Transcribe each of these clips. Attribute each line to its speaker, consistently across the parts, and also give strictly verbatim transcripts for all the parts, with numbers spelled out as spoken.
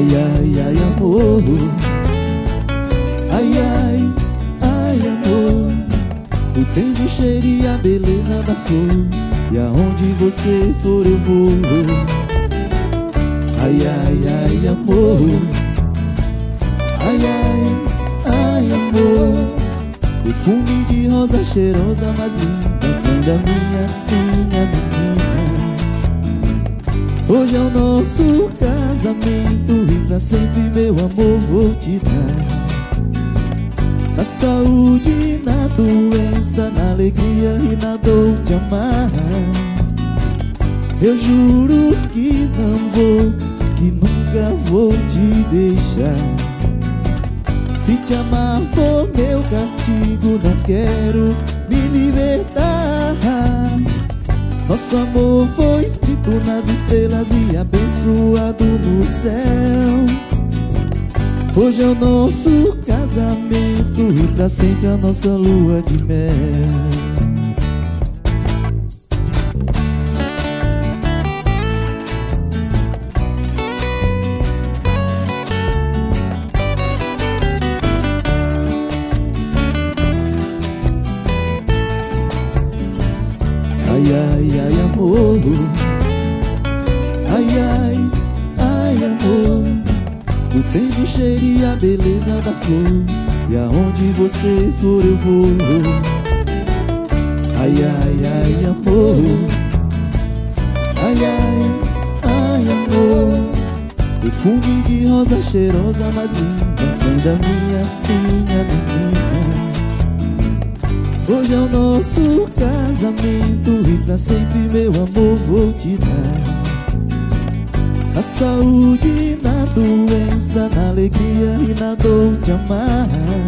Speaker 1: Ai, ai, ai, amor. Ai, ai, ai, amor. Tu tens o cheiro e a beleza da flor, e aonde você for eu vou. Ai, ai, ai, amor. Ai, ai, ai, amor. Perfume de rosa cheirosa, mais linda, linda minha, minha menina. Hoje é o nosso casamento e pra sempre, meu amor, vou te dar. Na saúde, na doença, na alegria e na dor te amar. Eu juro que não vou, que nunca vou te deixar. Se te amar for meu castigo, não quero me libertar. Nosso amor foi escrito nas estrelas e abençoado no céu. Hoje é o nosso casamento e pra sempre a nossa lua de mel. Ai, ai, ai, amor. Ai, ai, ai, amor. Tu tens o cheiro e a beleza da flor, e aonde você for eu vou. Ai, ai, ai, amor. Ai, ai, ai, amor. Perfume de rosa cheirosa, mais linda, linda minha, minha menina. Hoje é o nosso casamento e pra sempre, meu amor, vou te dar. Na saúde, na doença, na alegria e na dor te amar.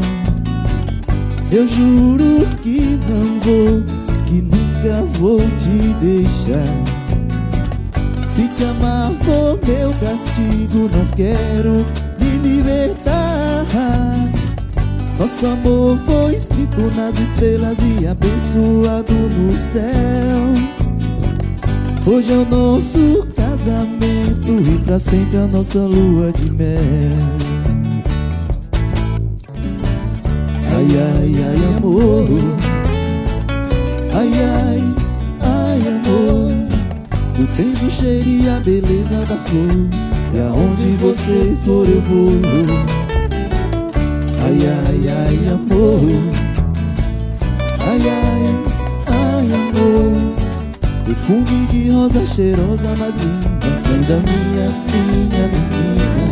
Speaker 1: Eu juro que não vou, que nunca vou te deixar. Se te amar for meu castigo, não quero me libertar. Nosso amor foi escrito nas estrelas e abençoado no céu. Hoje é o nosso casamento e pra sempre a nossa lua de mel. Ai, ai, ai, amor. Ai, ai, ai, amor. Tu tens o cheiro e a beleza da flor, e aonde você for eu vou. Ai, ai, ai, amor. Ai, ai, ai, amor. Perfume de rosa cheirosa, mais linda, linda minha, minha menina.